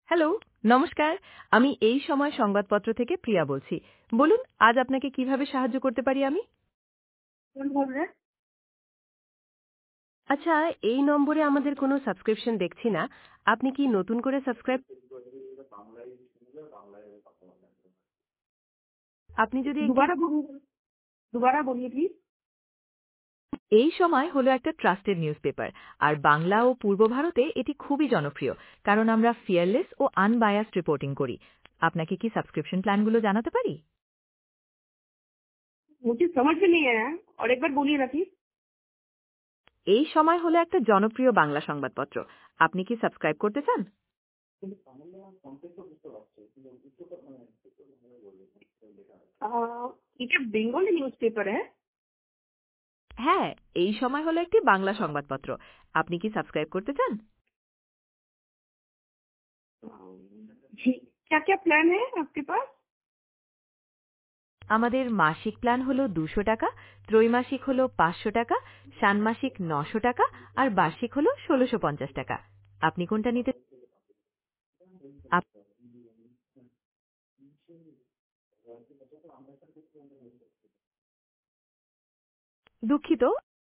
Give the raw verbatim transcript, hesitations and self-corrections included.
Hello, নমস্কার। আমি এই সময় সংবাদপত্র থেকে প্রিয়া বলছি। বলুন, আজ আপনাকে কিভাবে সাহায্য করতে পারি আমি? কোন ধরনের? আচ্ছা, এই নম্বরে আমাদের কোনো সাবস্ক্রিপশন দেখছি না। আপনি কি নতুন করে সাবস্ক্রাইব আপনি যদি একটি दोबारा बोलिए दोबारा बोलिए प्लीज। এই সময় হলো একটা ট্রাস্টেড নিউজপেপার, আর বাংলা ও পূর্ব ভারতে এটি খুবই জনপ্রিয়, কারণ আমরা ফিয়ারলেস ও আনবায়াসড রিপোর্টিং করি। আপনাকে কি সাবস্ক্রিপশন প্ল্যানগুলো জানাতে পারি? मुझे समझ में नहीं आया और एक बार बोलिए ना प्लीज। এই সময় হলো একটা জনপ্রিয় বাংলা সংবাদপত্র। আপনি কি সাবস্ক্রাইব করতে চান? आ, ये क्या बंगाली न्यूज़पेपर है? হ্যাঁ, এই সময় হলো একটি বাংলা সংবাদপত্র। আপনি কি সাবস্ক্রাইব করতে চান? क्या क्या प्लान है आपके पास? আমাদের মাসিক প্ল্যান হলো দুশো টাকা, ত্রৈমাসিক হলো পাঁচশো টাকা, ষান্মাসিক নশো টাকা, আর বার্ষিক হলো ষোলোশো পঞ্চাশ টাকা। আপনি কোনটা নিতে আপ- দুঃখিত,